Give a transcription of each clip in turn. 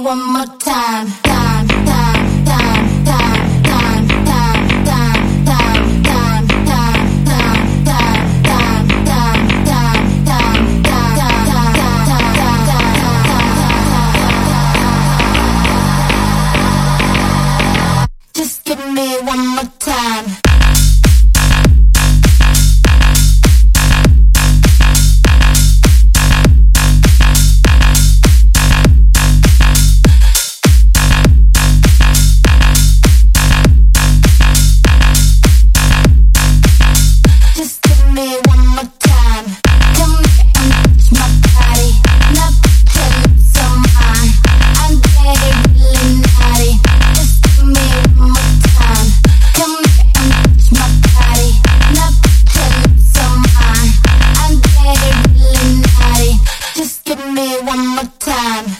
one more time. Time, time, time, time, time, time, time, time, time, time, time, time, time, time, time, time. Just give me one more time. One more time.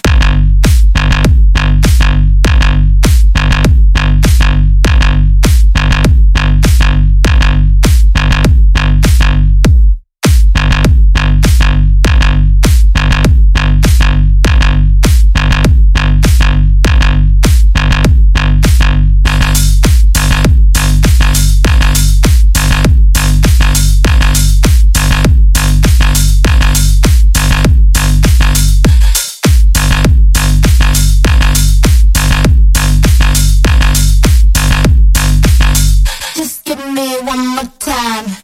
Give me one more time.